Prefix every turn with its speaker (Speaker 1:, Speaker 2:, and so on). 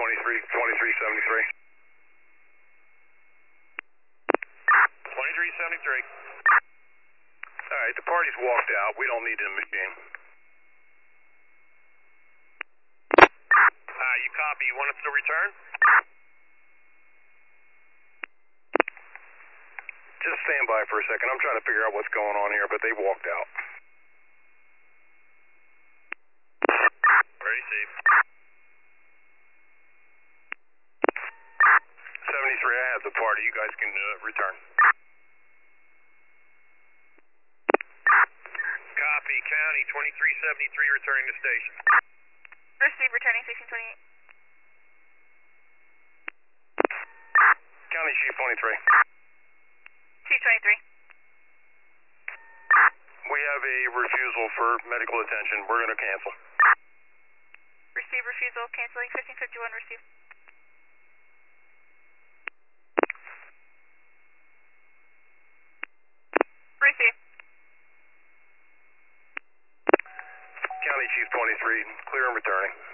Speaker 1: 2373. 2373. Alright, the party's walked out. We don't need the machine. You copy. You want us to return? Just stand by for a second. I'm trying to figure out what's going on here, but they walked out. Receive. 73, I have the party. You guys can return. Copy. County 2373 returning to station.
Speaker 2: Receive, returning 1628.
Speaker 1: County Chief 23.
Speaker 2: Chief 23.
Speaker 1: We have a refusal for medical attention. We're going to cancel.
Speaker 2: Receive, refusal, canceling 1551, receive. Receive.
Speaker 1: County Chief 23, clear and returning.